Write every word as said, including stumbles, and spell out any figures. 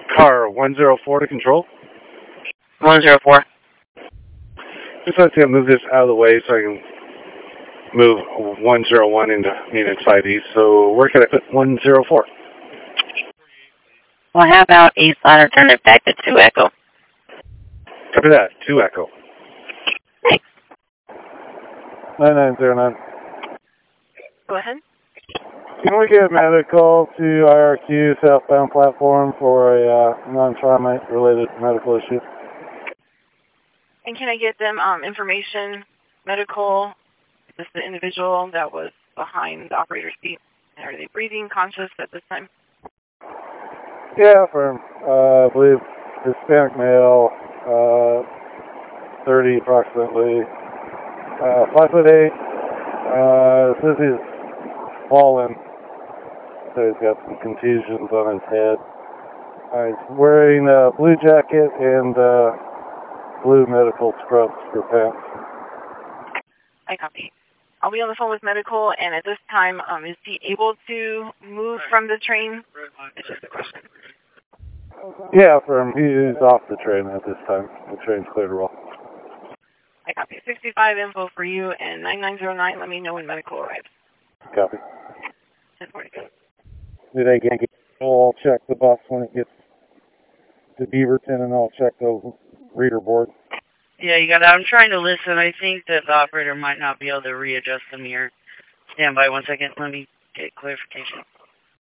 Car one zero four to control. one zero four. Just like to move this out of the way so I can move one zero one into Phoenix I D. So where can I put one zero four? Well, how about east side or turn it back to two Echo? Copy that. two Echo. Thanks. nine nine zero nine. Go ahead. Can we get medical to I R Q southbound platform for a uh, non-trauma related medical issue? And can I get them um, information, medical, is this the individual that was behind the operator's seat? Are they breathing, conscious at this time? Yeah, from, uh, I believe, Hispanic male, uh, thirty approximately, uh, five foot eight, uh, says he's fallen, so he's got some contusions on his head. Uh, he's wearing a blue jacket and, uh, blue medical scrubs for pants. I copy. I'll be on the phone with medical, and at this time, um, is he able to move from the train? It's just a question. Yeah, from he's off the train at this time. The train's clear to roll. I copy. sixty-five info for you, and nine nine zero nine, let me know when medical arrives. Copy. ten forty-two. Do they get, I'll check the bus when it gets to Beaverton, and I'll check the reader board. Yeah, you got it. I'm trying to listen. I think that the operator might not be able to readjust them here. Stand by one second. Let me get clarification.